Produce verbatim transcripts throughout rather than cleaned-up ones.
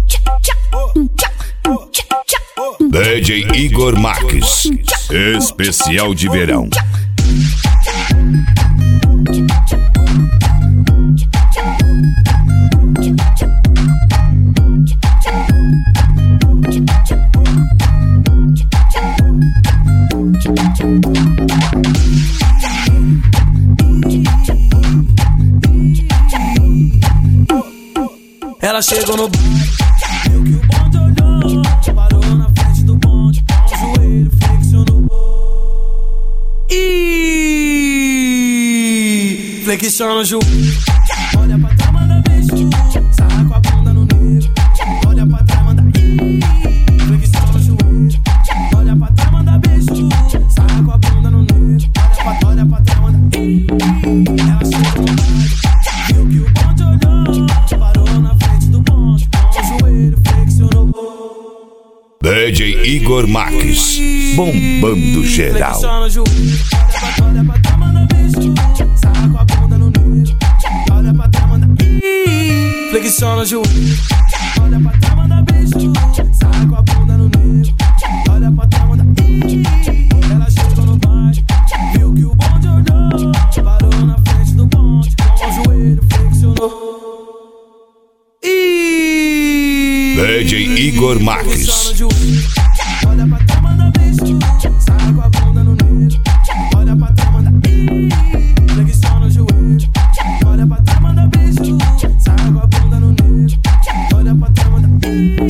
D J Igor Marques, especial de verão. Ela chegou no bar, viu que o bonde olhou, parou na frente do bonde, com o joelho flexionou. E flexiona o joelho, olha pra trás, manda beijo, sarra com a bunda no negro. Olha pra trás, manda ih, flexiona o joelho, olha pra trás, manda beijo, sarra com a bunda no negro. Olha pra, olha pra trás, manda ih. Ela chegou no bar, viu que o bonde olhou, parou na frente do bonde, com o joelho flexionou. D J Igor Marques, bombando geral. Flexiona o joelho, olha pra trás, manda beijo, sarra com a bunda no negro. Olha pra trás, manda ih. Flexiona o joelho, olha pra trás, manda beijo, sarra com a bunda no negro. Olha pra trás, manda ih. Ela chegou no baile, viu que o bonde olhou, parou na frente do bonde, com o joelho flexionou. D J Igor Marques. Olha pra trás, manda beijo, sarra com a bunda no negro. Olha pra trás, manda ih, flexiona o joelho. Olha pra trás, manda beijo, sarra com a bunda no negro. Olha pra trás, manda ih.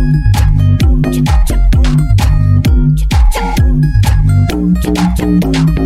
Thank you.